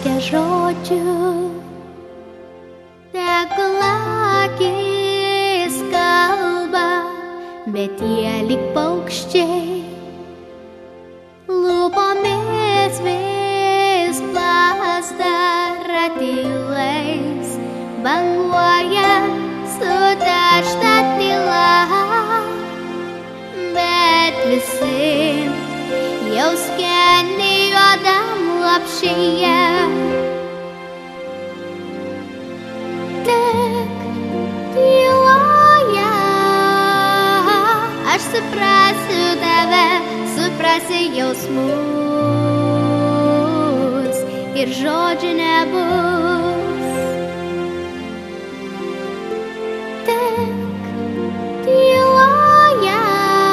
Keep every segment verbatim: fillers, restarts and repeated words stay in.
reikia žodžių. Tegul akis kalba, bet jie lyg paukščiai. Lūpomis vis plazda ratilais, banguoja suteršta tyla. Bet visi jau skeni juodam lopšyje. Tik tyloje aš suprasiu tave, suprasi jausmus ir žodžių nebus. Tik tyloje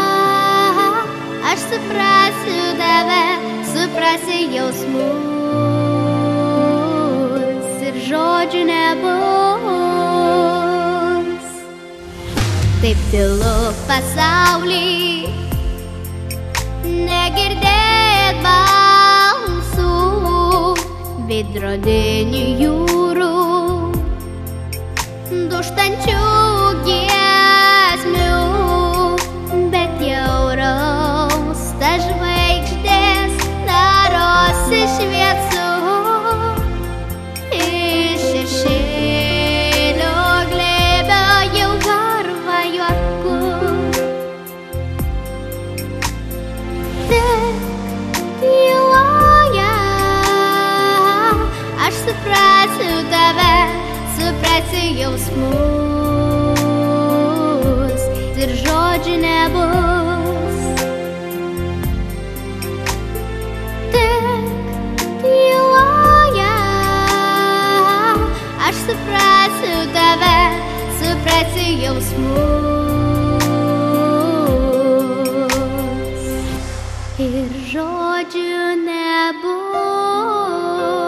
aš suprasiu tave, suprasi jausmus ir žodžių nebus. Taip tylu pasaulį, negirdėt balsų, veidrodinių jūrų, dužtančių giesmių, bet jau rausta žvaigždės darosi šviesu. Iš šešėlio glėbio jau varva juoku. Tik tyloje aš suprasiu tave, suprasiu jausmus ir žodžių nebus. Tik tyloje aš suprasiu tave, suprasiu jausmus ir žodžių nebus.